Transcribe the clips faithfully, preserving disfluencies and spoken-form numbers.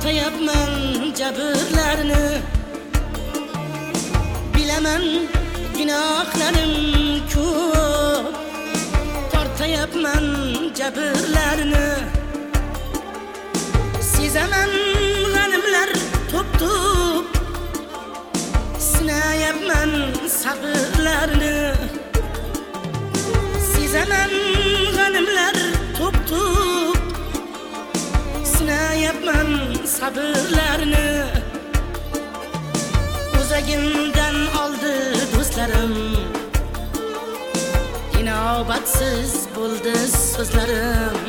tortayapman jabrlarni, bilaman gunohlarim ko'p, tortayapman jabrlarni, sezaman g'animlar to'p-to'p, sinayapman sabrlarni, sezaman g'animlar to'p-to'p, sinayapman sabrlarni. O'zagimdan oldi do'stlarim, inobatsiz bo'ldi so'zlarim.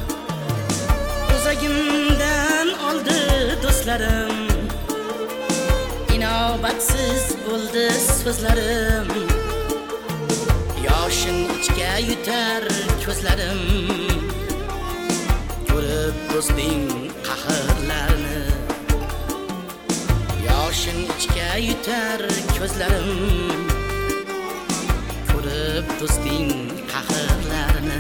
O'zagimdan oldi do'stlarim, inobatsiz bo'ldi so'zlarim. Yoshin ichga yutar ko'zlarim, ko'rib do'sting qahrlarini. Yoshin ichga yutar ko'zlarim, ko'rib do'sting qahrlarini.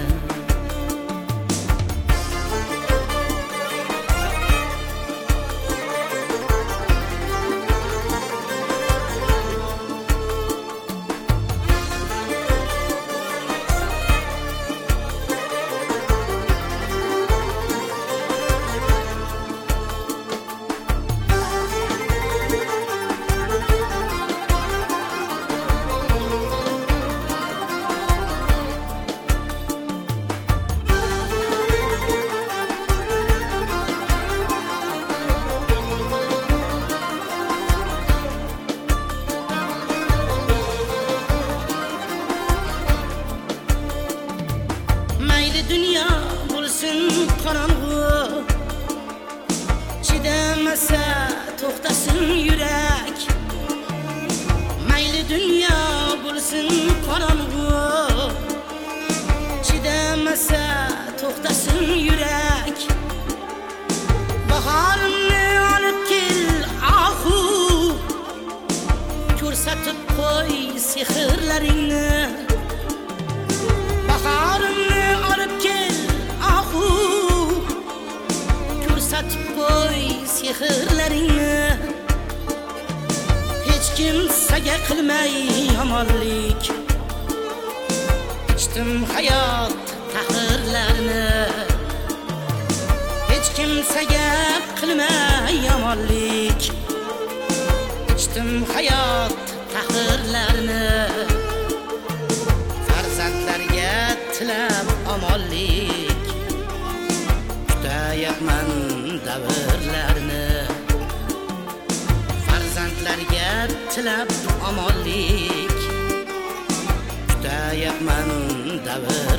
Dünya bo'lsin qorong'u, chidamasa to'xtasin yurak. Mayli dunyo bo'lsin qorong'u, chidamasa to'xtasin yurak. Bahorimni olib kel ahu, ko'rsatib qo'y sehrlaringni. Bahorimni olib kel ahu, ko'rsatib qo'y sehrlaringni. Hech kimsaga qilmay yomonlik, ichdim hayot qahrlarini. Hech kimsaga qilmay yomonlik, ichdim hayot qahrlarini. Farzandlarga tilab omonlik, kutayapman davrlarni. Farzandlarga tilab omonlik, kutayapman davr